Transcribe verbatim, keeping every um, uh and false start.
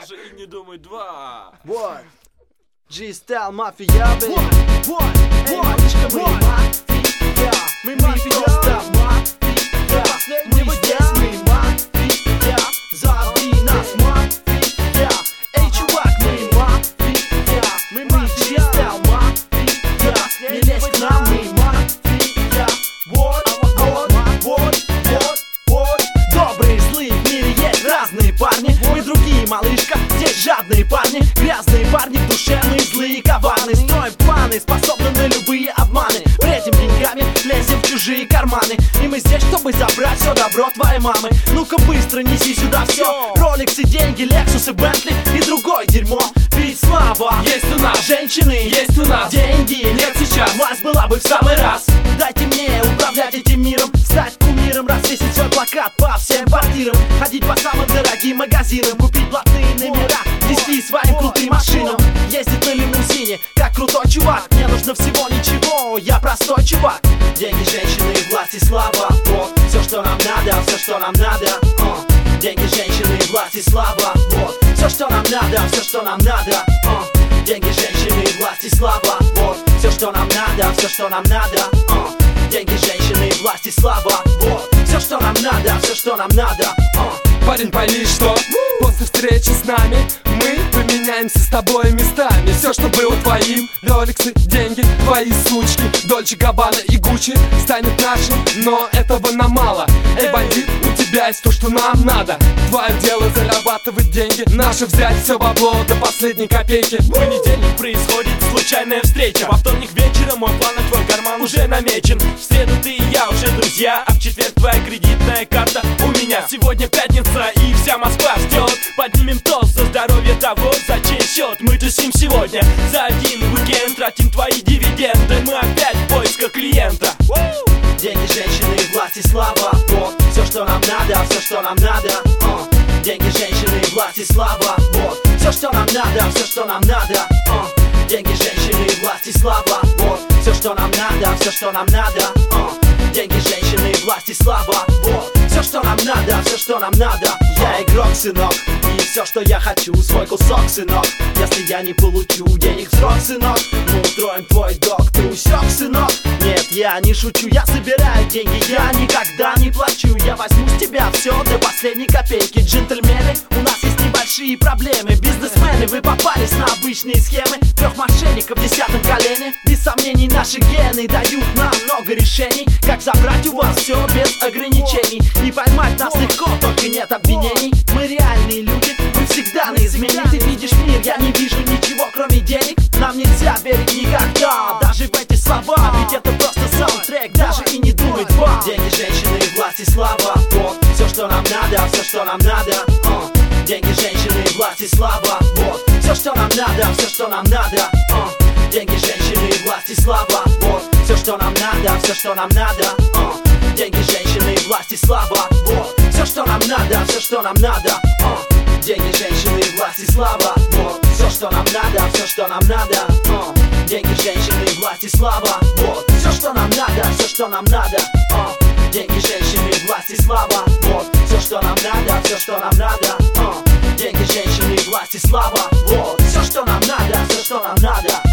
даже и не думай два. Вот. G-Style Mafia, baby. Вот, вот, малышка, мы мафия. Мы мафия, мафия. Мы здесь, мы мафия. Зови нас мафия. Эй, чувак, мы мафия. Мы G-Style Mafia. Не лезь к нам, мы мафия. Вот, вот, вот, вот, вот. Добрые, злые, в мире есть разные парни. Мы другие, малышка, здесь жадные парни. Грязные парни, в душе мы злые, коварные. Строим планы, способны на любые обманы. Бредим деньгами, лезем в чужие карманы. И мы здесь, чтобы забрать все добро твоей мамы. Ну-ка быстро неси сюда все. Роликсы, деньги, Лексусы, Бентли и другое дерьмо. Ведь слава Есть у нас, женщины, есть у нас, деньги нет сейчас. Власть была бы в самый раз. Дайте мне управлять этим миром, стать кумиром, развесить свой плакат по всем квартирам, ходить по самым дорогим магазинам, купить блатные номера, везти своим крутым машинам, ездить на лимузине, как крутой чувак. Мне нужно всего ничего, я простой чувак. Деньги, женщины, власть и слава. Вот, все, что нам надо, все, что нам надо. uh. Деньги, женщины, власть и слава. Вот, все, что нам надо, все, что нам надо. uh. Деньги, женщины, власть и слава. Вот, все, что нам надо, все, что нам надо. uh. Деньги, женщины, власть и слава. Вот, все, что нам надо, все, что нам надо. uh. Парень, пойми, что после встречи с нами мы поменяемся с тобой местами. Все, что было твоим, роликсы, деньги, твои сучки, Дольче Габбана и Гуччи станет нашим, но этого нам мало. Эй, бандит, у тебя есть то, что нам надо. Твое дело зарабатывать деньги, наше взять все бабло до последней копейки. В понедельник происходит случайная встреча. Во вторник вечером мой план на твой карман уже намечен. В среду ты и я уже друзья, а в четверг твоя кредитная карта у меня. Сегодня пятница и вся Москва ждет. Поднимем тост за здоровье того, за чей счет мы тусим сегодня. За один уикенд тратим твои дивиденды. Мы опять в поисках клиента. Деньги, женщины, власть и слава. Вот, все, что нам надо, все, что нам надо. uh. Деньги, женщины, власть и слава. Вот, все, что нам надо, все, что нам надо. uh. Деньги, женщины, власть и слава. Вот, все, что нам надо, все, что нам надо. uh. Деньги, женщины, власть и слава. Вот, все, что нам надо, все, что нам надо. Я игрок, сынок, и все, что я хочу, свой кусок, сынок. Если я не получу денег в срок, сынок, мы устроим твой долг, ты усек, сынок. Нет, я не шучу, я собираю деньги, я никогда не плачу. Я возьму с тебя все до последней копейки. Джентльмены, у нас есть небольшие проблемы. Бизнесмены, вы попались на обычные схемы трех мошенников в десятом колене. Без сомнений, наши гены дают нам много решений, как забрать у вас все без ограничений. И поймать нас легко, только нет обвинений. Мы реальные люди, мы всегда на измене. Ты видишь мир, я не вижу ничего, кроме денег. Нам нельзя верить никогда, даже в эти слова, ведь это просто саундтрек, даже и не думай два. Деньги, женщины, власть и слава. Вот, все, что нам надо, все, что нам надо. uh. Деньги, женщины, власть и слава. Вот, все, что нам надо, все, что нам надо. uh. Деньги, женщины, власть и слава. Вот, все, что нам надо, все, что нам надо. uh. Деньги, женщины, власть и слава. Вот, все, что нам надо, все, что нам надо. uh. Деньги, женщины, власть и слава. Вот, все, что нам надо, все, что нам надо. uh. Деньги, женщины, власть и слава. Вот, все, что нам надо, все, что нам надо. uh. Деньги, женщины, власть и слава. Вот, все, что нам надо, все, что нам надо. uh. Деньги, женщины, власть и слава. Вот, все, что нам надо, все, что нам надо.